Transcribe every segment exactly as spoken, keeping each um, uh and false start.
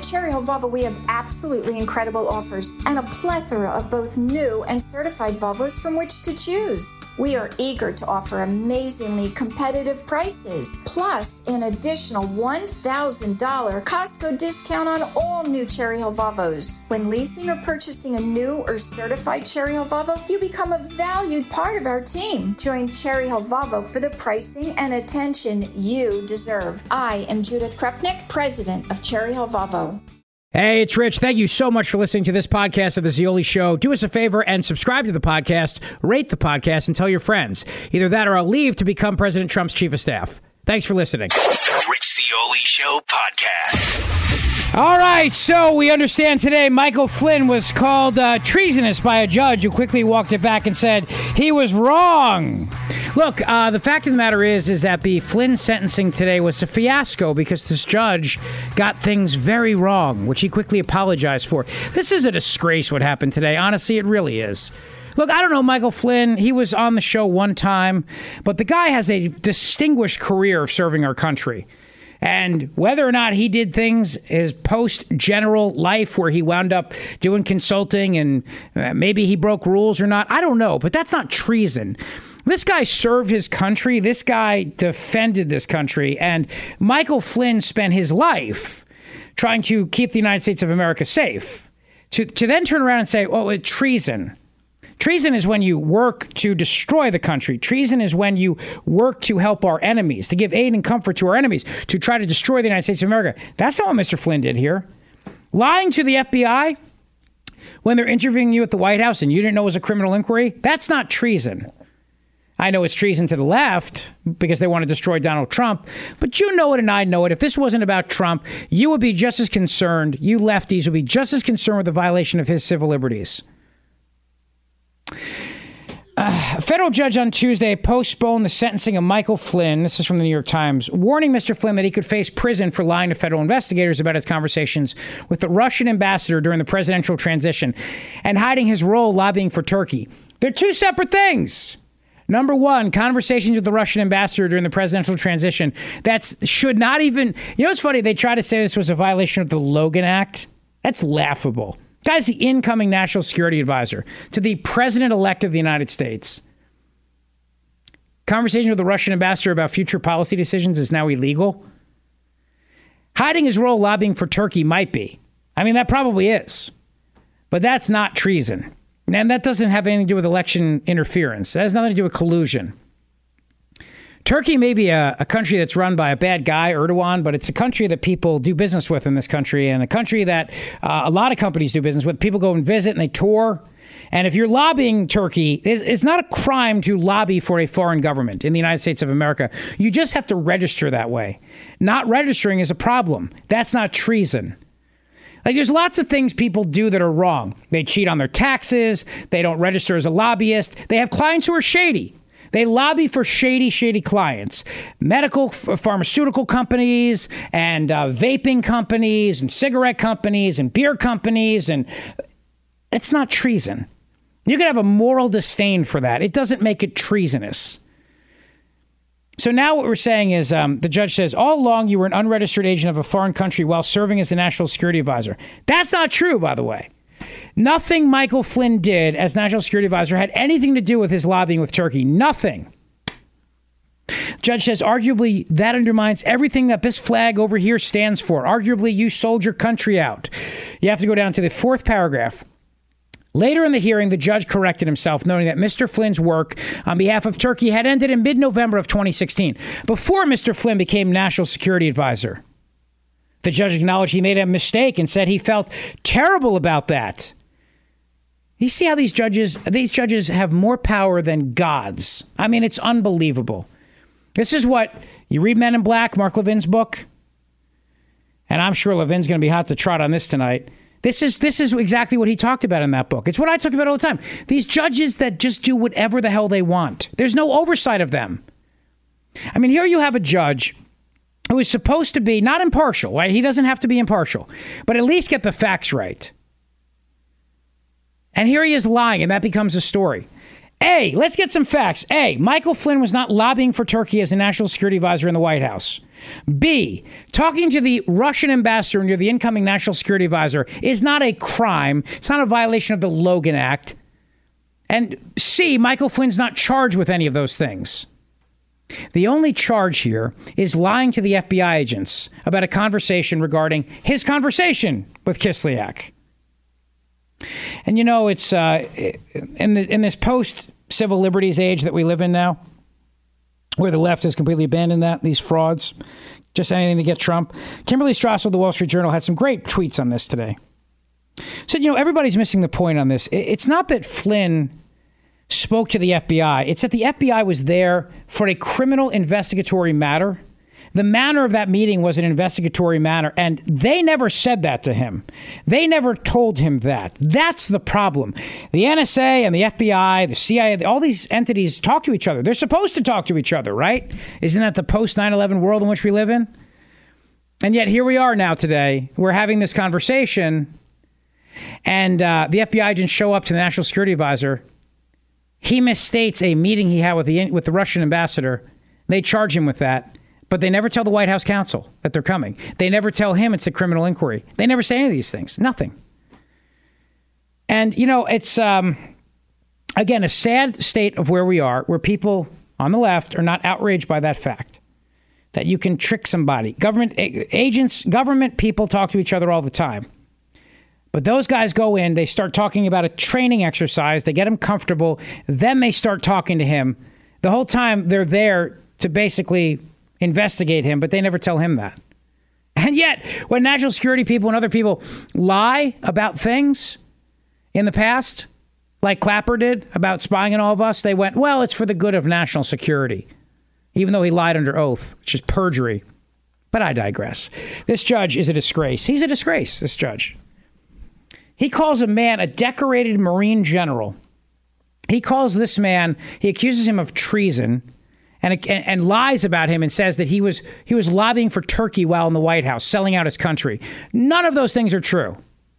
Cherry Hill Volvo, we have absolutely incredible offers and a plethora of both new and certified Volvos from which to choose. We are eager to offer amazingly competitive prices, plus an additional one thousand dollars Costco discount on all new Cherry Hill Volvos. When leasing or purchasing a new or certified Cherry Hill Volvo, you become a valued part of our team. Join Cherry Hill Volvo for the pricing and attention you deserve. I am Judith Krupnik, president of Cherry Hill Volvo. Hey, it's Rich. Thank you so much for listening to this podcast of The Zeoli Show. Do us a favor and subscribe to the podcast, rate the podcast, and tell your friends. Either that or I'll leave to become President Trump's chief of staff. Thanks for listening. The Rich Zeoli Show podcast. All right, so we understand today Michael Flynn was called uh, treasonous by a judge who quickly walked it back and said he was wrong. Look, uh, the fact of the matter is, is that the Flynn sentencing today was a fiasco because this judge got things very wrong, which he quickly apologized for. This is a disgrace what happened today. Honestly, it really is. Look, I don't know Michael Flynn. He was on the show one time, but the guy has a distinguished career of serving our country. And whether or not he did things, his post-general life where he wound up doing consulting and maybe he broke rules or not, I don't know. But that's not treason. This guy served his country. This guy defended this country. And Michael Flynn spent his life trying to keep the United States of America safe. To, to then turn around and say, oh, it's treason. Treason is when you work to destroy the country. Treason is when you work to help our enemies, to give aid and comfort to our enemies, to try to destroy the United States of America. That's not what Mister Flynn did here. Lying to the F B I when they're interviewing you at the White House and you didn't know it was a criminal inquiry, that's not treason. I know it's treason to the left because they want to destroy Donald Trump, but you know it and I know it. If this wasn't about Trump, you would be just as concerned. You lefties would be just as concerned with the violation of his civil liberties. Uh, a federal judge on Tuesday postponed the sentencing of Michael Flynn, this is from the New York Times, warning Mister Flynn that he could face prison for lying to federal investigators about his conversations with the Russian ambassador during the presidential transition and hiding his role lobbying for Turkey. They're two separate things. Number one, conversations with the Russian ambassador during the presidential transition. That's should not even, you know what's funny? They try to say this was a violation of the Logan Act. That's laughable. Guy's the incoming national security advisor to the president-elect of the United States. Conversation with the Russian ambassador about future policy decisions is now illegal. Hiding his role lobbying for Turkey might be. I mean, that probably is. But that's not treason. And that doesn't have anything to do with election interference. That has nothing to do with collusion. Turkey may be a, a country that's run by a bad guy, Erdogan, but it's a country that people do business with in this country, and a country that uh, a lot of companies do business with. People go and visit and they tour. And if you're lobbying Turkey, it's, it's not a crime to lobby for a foreign government in the United States of America. You just have to register that way. Not registering is a problem. That's not treason. Like, there's lots of things people do that are wrong. They cheat on their taxes. They don't register as a lobbyist. They have clients who are shady. They lobby for shady, shady clients. Medical, f- pharmaceutical companies and uh, vaping companies and cigarette companies and beer companies. And it's not treason. You can have a moral disdain for that. It doesn't make it treasonous. So now what we're saying is um, the judge says, all along you were an unregistered agent of a foreign country while serving as the national security advisor. That's not true, by the way. Nothing Michael Flynn did as national security advisor had anything to do with his lobbying with Turkey. Nothing. Judge says, arguably, that undermines everything that this flag over here stands for. Arguably, you sold your country out. You have to go down to the fourth paragraph. Later in the hearing, the judge corrected himself, noting that Mister Flynn's work on behalf of Turkey had ended in mid-November of twenty sixteen, before Mister Flynn became national security advisor. The judge acknowledged he made a mistake and said he felt terrible about that. You see how these judges, these judges have more power than gods. I mean, it's unbelievable. This is what, you read Men in Black, Mark Levin's book, and I'm sure Levin's going to be hot to trot on this tonight. This is this is exactly what he talked about in that book. It's what I talk about all the time. These judges that just do whatever the hell they want. There's no oversight of them. I mean, here you have a judge who is supposed to be not impartial, right? He doesn't have to be impartial, but at least get the facts right. And here he is lying, and that becomes a story. A, let's get some facts. A, Michael Flynn was not lobbying for Turkey as a national security advisor in the White House. B, talking to the Russian ambassador near the incoming national security advisor is not a crime. It's not a violation of the Logan Act. And C, Michael Flynn's not charged with any of those things. The only charge here is lying to the F B I agents about a conversation regarding his conversation with Kislyak. And you know, it's uh, in, the, in this post-civil liberties age that we live in now, where the left has completely abandoned that, these frauds, just anything to get Trump. Kimberly Strassel of the Wall Street Journal had some great tweets on this today. Said, you know, everybody's missing the point on this. It's not that Flynn spoke to the F B I. It's that the F B I was there for a criminal investigatory matter. The manner of that meeting was an investigatory matter, and they never said that to him. They never told him that. That's the problem. The N S A and the F B I, the C I A, all these entities talk to each other. They're supposed to talk to each other, right? Isn't that the post nine eleven world in which we live in? And yet here we are now today. We're having this conversation, and uh, the F B I agents show up to the National Security Advisor. He misstates a meeting he had with the with the Russian ambassador. They charge him with that. But they never tell the White House counsel that they're coming. They never tell him it's a criminal inquiry. They never say any of these things. Nothing. And, you know, it's, um, again, a sad state of where we are, where people on the left are not outraged by that fact, that you can trick somebody. Government agents, government people talk to each other all the time. But those guys go in, they start talking about a training exercise. They get him comfortable. Then they start talking to him. The whole time they're there to basically investigate him, but they never tell him that. And yet, when national security people and other people lie about things in the past, like Clapper did about spying on all of us, they went, well, it's for the good of national security, even though he lied under oath, which is perjury. But I digress. This judge is a disgrace. He's a disgrace, this judge. He calls a man a decorated Marine general. He calls this man, he accuses him of treason, And, and and lies about him and says that he was he was lobbying for Turkey while in the White House, selling out his country. None of those things are true.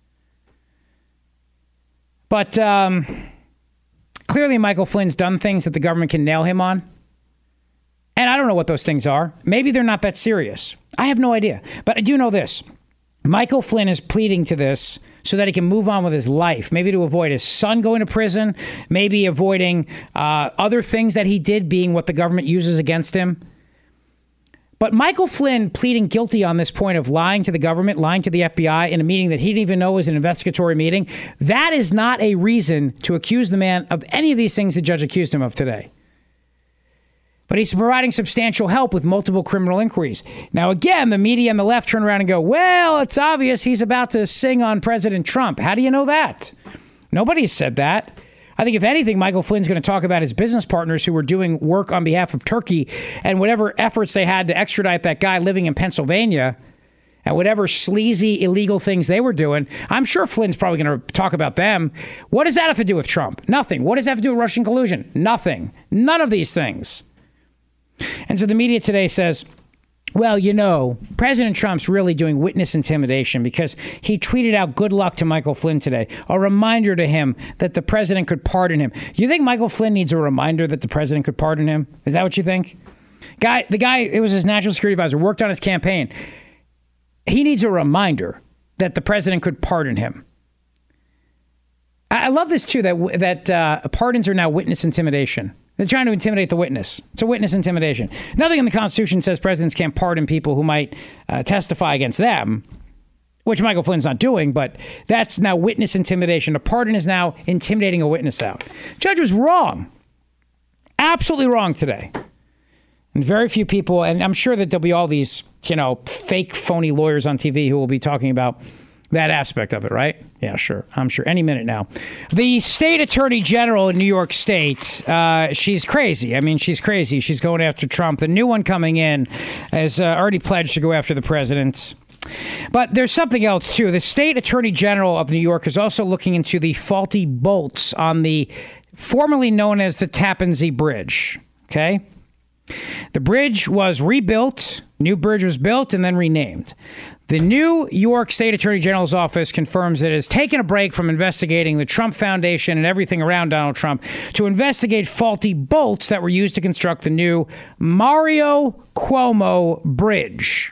But um, clearly Michael Flynn's done things that the government can nail him on. And I don't know what those things are. Maybe they're not that serious. I have no idea. But I do know this. Michael Flynn is pleading to this so that he can move on with his life, maybe to avoid his son going to prison, maybe avoiding uh, other things that he did being what the government uses against him. But Michael Flynn pleading guilty on this point of lying to the government, lying to the F B I in a meeting that he didn't even know was an investigatory meeting, that is not a reason to accuse the man of any of these things the judge accused him of today. But he's providing substantial help with multiple criminal inquiries. Now, again, the media and the left turn around and go, well, it's obvious he's about to sing on President Trump. How do you know that? Nobody's said that. I think, if anything, Michael Flynn's going to talk about his business partners who were doing work on behalf of Turkey and whatever efforts they had to extradite that guy living in Pennsylvania and whatever sleazy, illegal things they were doing. I'm sure Flynn's probably going to talk about them. What does that have to do with Trump? Nothing. What does that have to do with Russian collusion? Nothing. None of these things. And so the media today says, well, you know, President Trump's really doing witness intimidation because he tweeted out good luck to Michael Flynn today, a reminder to him that the president could pardon him. You think Michael Flynn needs a reminder that the president could pardon him? Is that what you think? Guy, the guy, it was his national security advisor, worked on his campaign. He needs a reminder that the president could pardon him. I love this, too, that that uh, pardons are now witness intimidation. They're trying to intimidate the witness. It's a witness intimidation. Nothing in the Constitution says presidents can't pardon people who might uh, testify against them, which Michael Flynn's not doing, but that's now witness intimidation. A pardon is now intimidating a witness out. Judge was wrong. Absolutely wrong today. And very few people, and I'm sure that there'll be all these, you know, fake, phony lawyers on T V who will be talking about that aspect of it, right? Yeah, sure. I'm sure. Any minute now. The state attorney general in New York State, uh, she's crazy. I mean, she's crazy. She's going after Trump. The new one coming in has uh, already pledged to go after the president. But there's something else, too. The state attorney general of New York is also looking into the faulty bolts on the formerly known as the Tappan Zee Bridge. Okay? The bridge was rebuilt. New bridge was built and then renamed. The New York State Attorney General's office confirms that it has taken a break from investigating the Trump Foundation and everything around Donald Trump to investigate faulty bolts that were used to construct the new Mario Cuomo Bridge.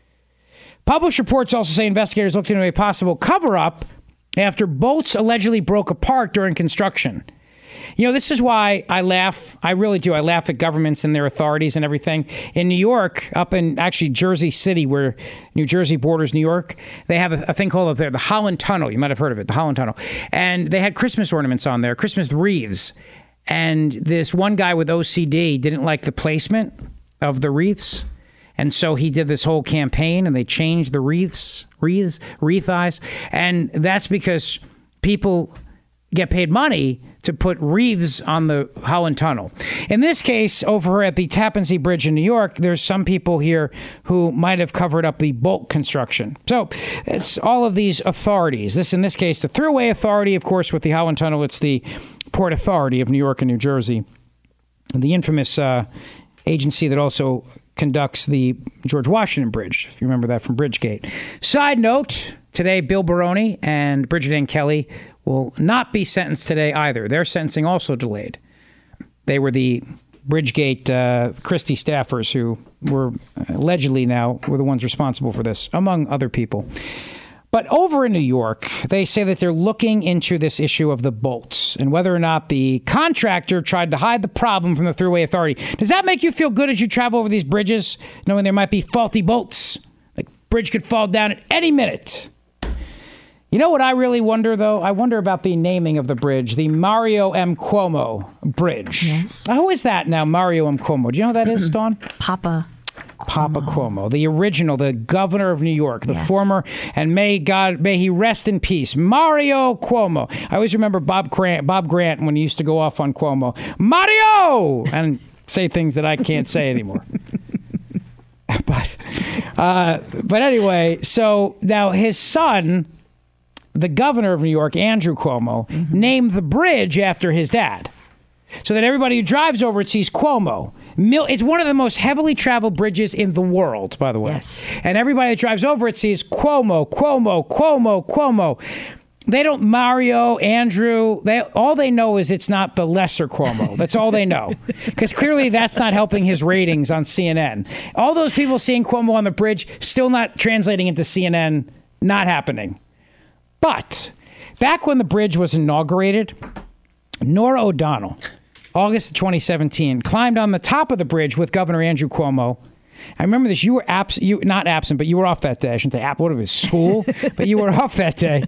Published reports also say investigators looked into a possible cover-up after bolts allegedly broke apart during construction. You know, this is why I laugh. I really do. I laugh at governments and their authorities and everything. In New York, up in actually Jersey City, where New Jersey borders New York, they have a, a thing called the, the Holland Tunnel. You might have heard of it, the Holland Tunnel. And they had Christmas ornaments on there, Christmas wreaths. And this one guy with O C D didn't like the placement of the wreaths. And so he did this whole campaign, and they changed the wreaths, wreaths, wreath eyes. And that's because people get paid money to put wreaths on the Holland Tunnel. In this case, over at the Tappan Zee Bridge in New York, there's some people here who might have covered up the bolt construction. So it's all of these authorities. This, in this case, the Thruway Authority, of course, with the Holland Tunnel, it's the Port Authority of New York and New Jersey, and the infamous uh, agency that also conducts the George Washington Bridge, if you remember that from Bridgegate. Side note, today, Bill Baroni and Bridget Ann Kelly will not be sentenced today either. Their sentencing also delayed. They were the Bridgegate uh, Christie staffers who were allegedly now were the ones responsible for this, among other people. But over in New York, they say that they're looking into this issue of the bolts and whether or not the contractor tried to hide the problem from the Thruway Authority. Does that make you feel good as you travel over these bridges, knowing there might be faulty bolts? Like, bridge could fall down at any minute. You know what I really wonder, though? I wonder about the naming of the bridge, the Mario M. Cuomo Bridge. Yes. Who is that now, Mario M. Cuomo? Do you know who that is, Dawn? Papa Cuomo. Papa Cuomo, the original, the governor of New York, the Yes. former, and may God, may he rest in peace, Mario Cuomo. I always remember Bob Grant, Bob Grant when he used to go off on Cuomo, Mario, and say things that I can't say anymore. but, uh, but anyway, so now his son, the governor of New York, Andrew Cuomo, mm-hmm. named the bridge after his dad, so that everybody who drives over it sees Cuomo. It's one of the most heavily traveled bridges in the world, by the way. Yes. And everybody that drives over it sees Cuomo, Cuomo, Cuomo, Cuomo. They don't Mario, Andrew. They all they know is it's not the lesser Cuomo. That's all they know. Because clearly that's not helping his ratings on C N N. All those people seeing Cuomo on the bridge, still not translating into C N N, not happening. But back when the bridge was inaugurated, Norah O'Donnell, August of twenty seventeen, climbed on the top of the bridge with Governor Andrew Cuomo. I remember this. You were absent, you not absent, but you were off that day. I shouldn't say absent. What it was, school? But you were off that day.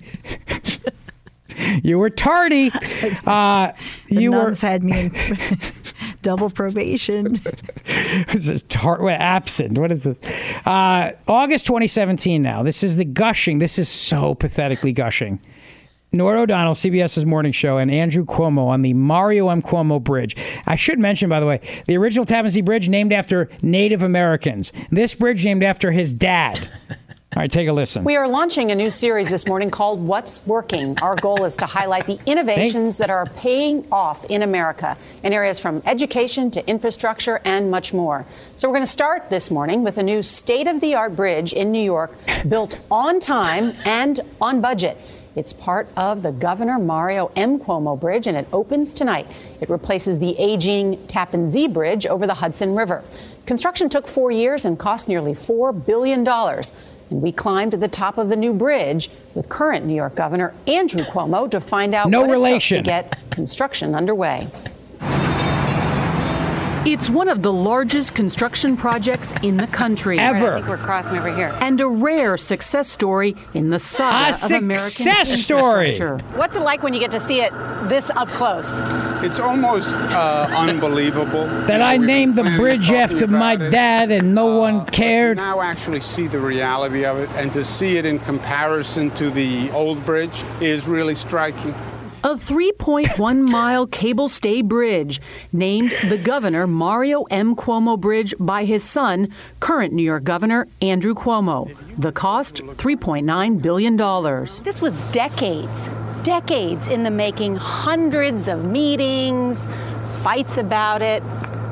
You were tardy. Uh, the you nuns were had me in double probation. This is tar- what, absent. What is this? Uh, August twenty seventeen. Now this is the gushing. This is so pathetically gushing. Norah O'Donnell, CBS's morning show, and Andrew Cuomo on the Mario M. Cuomo Bridge. I should mention, by the way, the original Tappan Zee Bridge named after Native Americans. This bridge named after his dad. All right, take a listen. We are launching a new series this morning called What's Working. Our goal is to highlight the innovations that are paying off in America in areas from education to infrastructure and much more. So we're going to start this morning with a new state-of-the-art bridge in New York built on time and on budget. It's part of the Governor Mario M. Cuomo Bridge, and it opens tonight. It replaces the aging Tappan Zee Bridge over the Hudson River. Construction took four years and cost nearly four billion dollars. And we climbed to the top of the new bridge with current New York Governor Andrew Cuomo to find out no what relation. it took to get construction underway. It's one of the largest construction projects in the country. Ever. I think we're crossing over here. And a rare success story in the saga A of American success story. infrastructure. What's it like when you get to see it this up close? It's almost uh, unbelievable. That I named the bridge after my dad and no one cared. Now actually see the reality of it, and to see it in comparison to the old bridge is really striking. A three point one mile cable stay bridge named the Governor Mario M. Cuomo Bridge by his son, current New York Governor Andrew Cuomo. The cost, three point nine billion dollars. This was decades, decades in the making, hundreds of meetings, fights about it.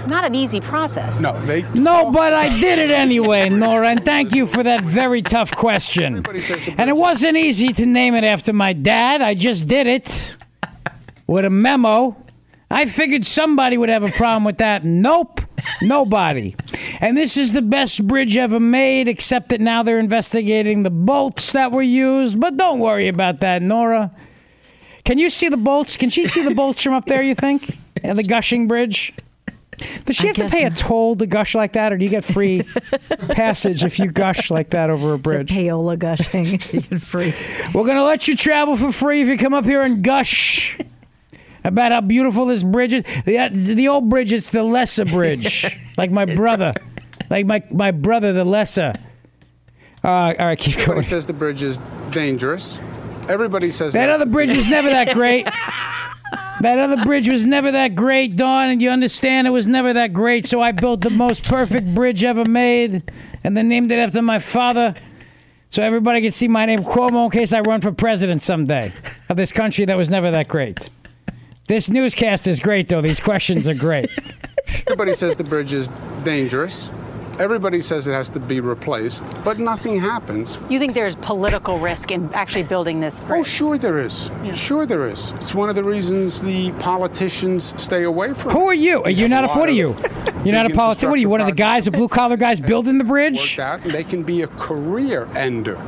not an easy process. No, they. No, but I did it anyway, Nora, and thank you for that very tough question. And it wasn't easy to name it after my dad. I just did it with a memo. I figured somebody would have a problem with that. Nope, nobody. And this is the best bridge ever made, except that now they're investigating the bolts that were used. But don't worry about that, Nora. Can you see the bolts? Can she see the bolts from up there, you think? And the gushing bridge? Does she I have to guess pay a so. toll to gush like that, or do you get free passage if you gush like that over a bridge? It's a payola gushing. You get free. We're going to let you travel for free if you come up here and gush about how beautiful this bridge is. The, the old bridge, it's the lesser bridge. Like my brother. Like my, my brother, the lesser. Uh, all right, keep going. Everybody says the bridge is dangerous. Everybody says That it has other to bridge be- was never that great. That other bridge was never that great, Dawn, and you understand it was never that great, so I built the most perfect bridge ever made, and then named it after my father, so everybody can see my name, Cuomo, in case I run for president someday of this country that was never that great. This newscast is great, though. These questions are great. Everybody says the bridge is dangerous. Everybody says it has to be replaced, but nothing happens. You think there's political risk in actually building this Oh, bridge? sure there is. Sure there is. It's one of the reasons the politicians stay away from Who it. are you? They You're have not a, lot what are of you? You're not a big politician? What are you, one of the infrastructure guys, the blue-collar guys building the bridge? worked out, and they can be a career ender.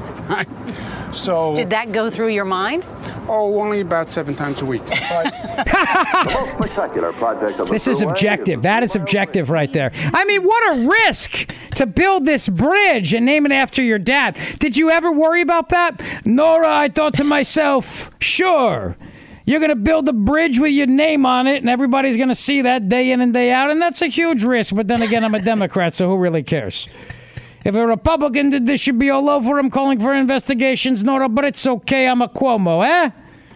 So, Did that go through your mind? oh, only about seven times a week. But Spectacular project of the This is thruway objective. the That is Thruway objective Railway. right there. I mean, what a risk to build this bridge and name it after your dad. Did you ever worry about that? Nora, I thought to myself, sure, you're going to build a bridge with your name on it, and everybody's going to see that day in and day out, and that's a huge risk. But then again, I'm a Democrat, so who really cares? If a Republican did this, should be all over him calling for investigations, Nora, but it's okay. I'm a Cuomo, eh?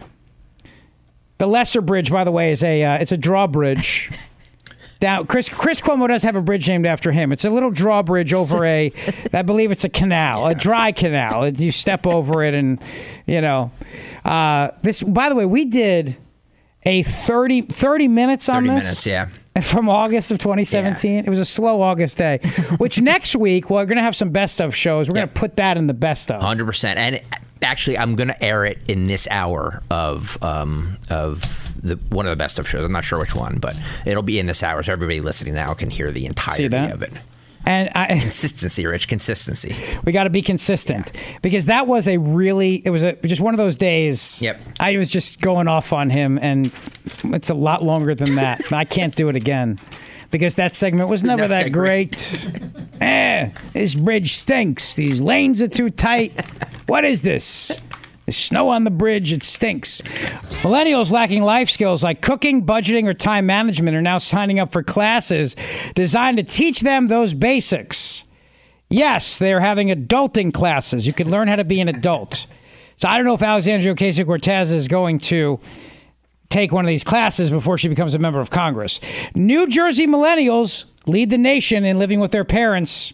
The lesser bridge, by the way, is a uh, it's a drawbridge. Down, Chris Chris Cuomo does have a bridge named after him. It's a little drawbridge over a, I believe it's a canal, a dry canal. You step over it, and you know, uh, this. By the way, we did a thirty, thirty minutes on thirty this. minutes, yeah. From August of twenty seventeen. It was a slow August day, which next week, we're going to have some best of shows. We're Yep. going to put that in the best of. one hundred percent. And actually, I'm going to air it in this hour of um, of the one of the best of shows. I'm not sure which one, but it'll be in this hour, so everybody listening now can hear the entirety that? of it. And I, Consistency, Rich. Consistency. we got to be consistent because that was a really, it was a, just one of those days. Yep. I was just going off on him, and it's a lot longer than that. I can't do it again because that segment was never Not that that great. eh, this bridge stinks. These lanes are too tight. What is this? There's snow on the bridge. It stinks. Millennials lacking life skills like cooking, budgeting, or time management are now signing up for classes designed to teach them those basics. Yes, they're having adulting classes. You can learn how to be an adult. So I don't know if Alexandria Ocasio-Cortez is going to take one of these classes before she becomes a member of Congress. New Jersey millennials lead the nation in living with their parents.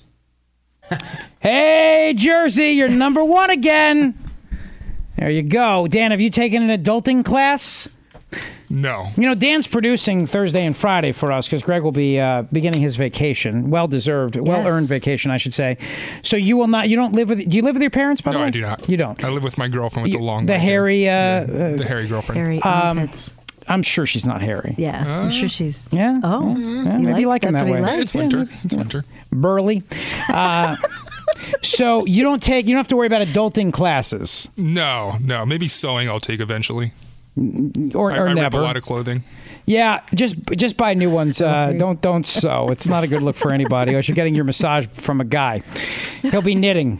Hey, Jersey, you're number one again. There you go. Dan, have you taken an adulting class? No. You know, Dan's producing Thursday and Friday for us because Greg will be uh, beginning his vacation. Well-deserved, well-earned vacation, I should say. So you will not, you don't live with, do you live with your parents, by the No, way? I do not. You don't? I live with my girlfriend with You- the long the black hair. hairy, uh, Yeah, uh, the hairy girlfriend. Hairy Um, armpits. I'm sure she's not hairy. Yeah, I'm sure she's. Yeah? Oh, Yeah, he maybe you like likes- him that's that what he way. likes. It's winter. It's winter. Burly. Uh, so you don't take, you don't have to worry about adulting classes. No, no. Maybe sewing I'll take eventually. Or, I, or I rip never. a lot of clothing. Yeah, just just buy new ones. Uh, don't don't sew. It's not a good look for anybody. Unless you're getting your massage from a guy, he'll be knitting.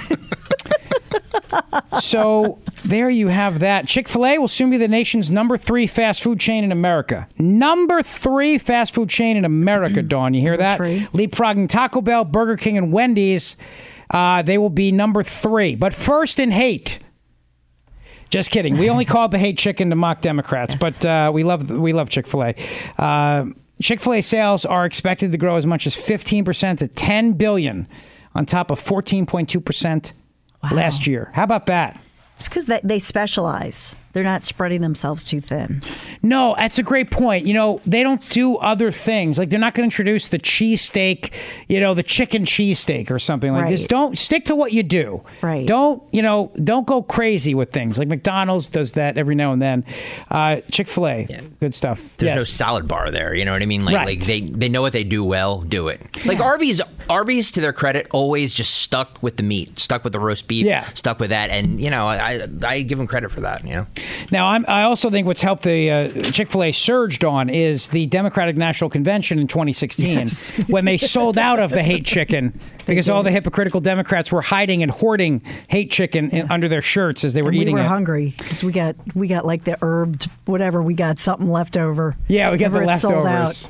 So there you have that. Chick-fil-A will soon be the nation's number three fast food chain in America. Number three fast food chain in America, Dawn. You hear that? three. Leapfrogging Taco Bell, Burger King, and Wendy's. Uh, they will be number three. But first in hate. Just kidding. We only call it the hate chicken to mock Democrats, Yes. but uh, we love we love Chick-fil-A. Uh, Chick-fil-A sales are expected to grow as much as fifteen percent to ten billion dollars on top of fourteen point two percent last year. How about that? It's because they, they specialize. They're not spreading themselves too thin. No, that's a great point. You know, they don't do other things. Like, they're not going to introduce the cheesesteak, you know, the chicken cheesesteak or something like this. Right. Don't stick to what you do. Right. Don't, you know, don't go crazy with things. Like McDonald's does that every now and then. Uh, Chick-fil-A, Yeah. good stuff. There's yes. no salad bar there. You know what I mean? Like, Right. like they, they know what they do well, do it. Like Arby's, Arby's, to their credit, always just stuck with the meat, stuck with the roast beef, Yeah. stuck with that. And, you know, I I give them credit for that, you know? Now, I'm, I also think what's helped the uh, Chick-fil-A surged on is the Democratic National Convention in twenty sixteen Yes. when they sold out of the hate chicken because all the hypocritical Democrats were hiding and hoarding hate chicken in, under their shirts as they were And we eating were it. hungry because we got we got like the herbed whatever we got something left over. Yeah, we got the Whenever it's sold leftovers. out.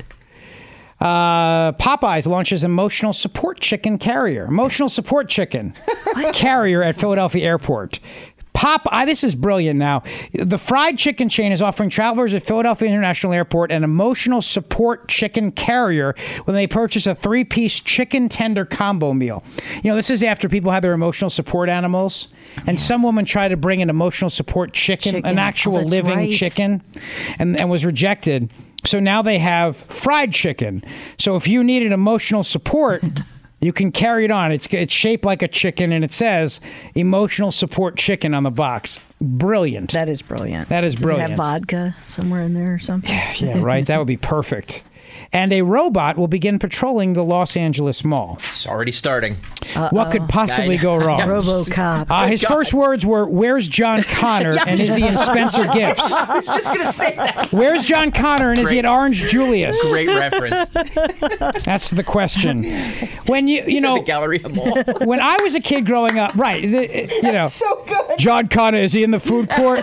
Uh, Popeyes launches emotional support chicken carrier. Emotional support chicken carrier at Philadelphia Airport. Pop, I, this is brilliant now. The fried chicken chain is offering travelers at Philadelphia International Airport an emotional support chicken carrier when they purchase a three-piece chicken tender combo meal. You know, this is after people have their emotional support animals, and Yes. some woman tried to bring an emotional support chicken, Chicken. an Oh, actual that's living right. chicken, and, and was rejected. So now they have fried chicken. So if you need an emotional support, you can carry it on. It's it's shaped like a chicken, and it says emotional support chicken on the box. Brilliant. That is brilliant. That is Does brilliant. it have vodka somewhere in there or something? Yeah, right. That would be perfect. And a robot will begin patrolling the Los Angeles Mall. It's already starting. What could possibly I- go wrong? RoboCop. Uh, his God. first words were, "Where's John Connor and is he in Spencer Gifts?" I was just going to say that. Where's John Connor and is he at Great. Orange Julius? Great reference. That's the question. When you you He's know at the Galleria Mall. when I was a kid growing up, right? the- you know, so good. John Connor, is he in the food court?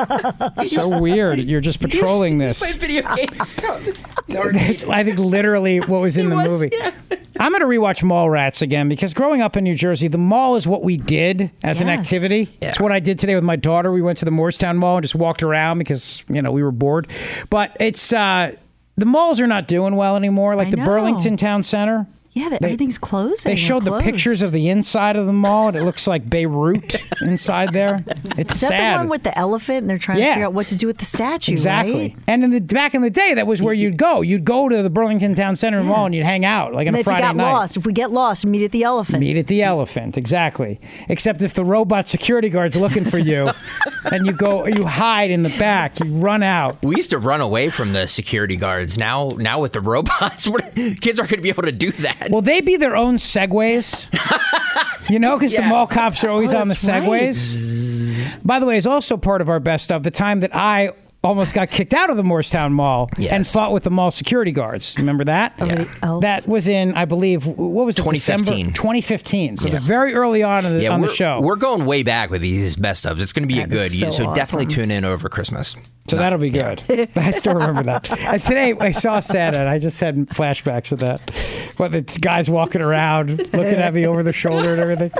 So weird. You're just patrolling Play this. video games. That's, I think, literally what was in the was, movie. yeah. I'm going to rewatch Mallrats again because growing up in New Jersey, the mall is what we did as an Yes. activity. Yeah. It's what I did today with my daughter. We went to the Moorestown Mall and just walked around because, you know, we were bored. But it's, uh, the malls are not doing well anymore. Like I the know. Burlington Town Center. Yeah, that They- everything's closing. They showed the They're pictures closed. of the inside of the mall, and it looks like Beirut inside there. It's Is that sad. the one with the elephant and they're trying Yeah. to figure out what to do with the statue, Exactly. right? And in the back in the day, that was where you'd go. You'd go to the Burlington Town Center Mall and you'd hang out like on And a if we Friday got night. lost, if we get lost, meet at the elephant. Meet at the elephant, exactly. Except if the robot security guard's looking for you, and you go, you hide in the back, you run out. We used to run away from the security guards. Now, now with the robots, what- kids aren't going to be able to do that. Will they be their own segways? You know, because the Yeah. mall cops are always Oh, on the that's right. segways. By the way, it's also part of our best of the time that I almost got kicked out of the Moorestown Mall Yes. and fought with the mall security guards. Remember that? Yeah. Oh. That was in, I believe, what was it? twenty fifteen. December twenty fifteen. So Yeah. the very early on in the, yeah, on we're, the show. we're going way back with these best ofs. It's going to be a That good. is you- so So, definitely awesome. tune in over Christmas. So that'll be good. I still remember that. And today I saw Santa, and I just had flashbacks of that. What the guys walking around, looking at me over the shoulder and everything.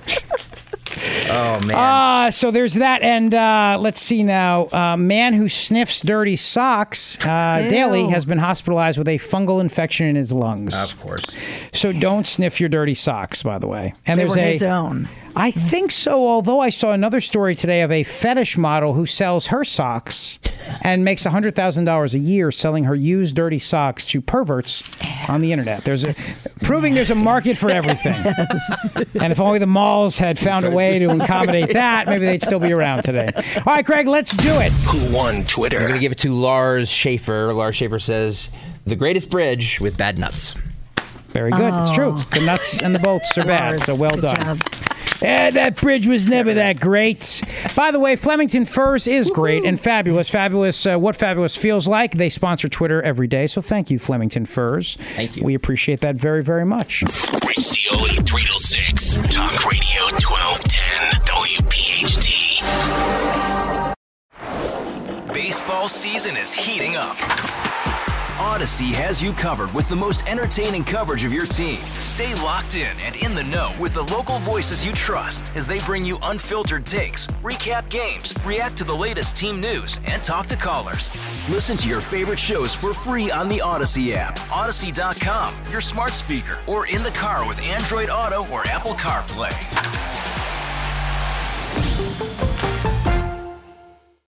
Oh man. Uh, so there's that. And uh, let's see now. A uh, man who sniffs dirty socks uh, Ew. daily has been hospitalized with a fungal infection in his lungs. of course. So don't sniff your dirty socks, by the way. And They there's were a, his own. I think so, although I saw another story today of a fetish model who sells her socks and makes one hundred thousand dollars a year selling her used dirty socks to perverts on the internet. There's a, proving there's a market for everything. And if only the malls had found a way to accommodate that, maybe they'd still be around today. All right, Greg, let's do it. Who won I'm Twitter? going to give it to Lars Schaefer. Lars Schaefer says, the greatest bridge with bad nuts. Very good. It's true. The nuts and the bolts are bad, Lars, so well good done. job. Eh, that bridge was never that great. By the way, Flemington Furs is great and fabulous. Fabulous. Uh, what fabulous feels like. They sponsor Twitter every day, so thank you, Flemington Furs. Thank you. We appreciate that very, very much. Rich Cioli, three till six. Talk Radio twelve ten W P H T. Baseball season is heating up. Odyssey has you covered with the most entertaining coverage of your team. Stay locked in and in the know with the local voices you trust as they bring you unfiltered takes, recap games, react to the latest team news, and talk to callers. Listen to your favorite shows for free on the Odyssey app, Odyssey dot com, your smart speaker, or in the car with Android Auto or Apple CarPlay.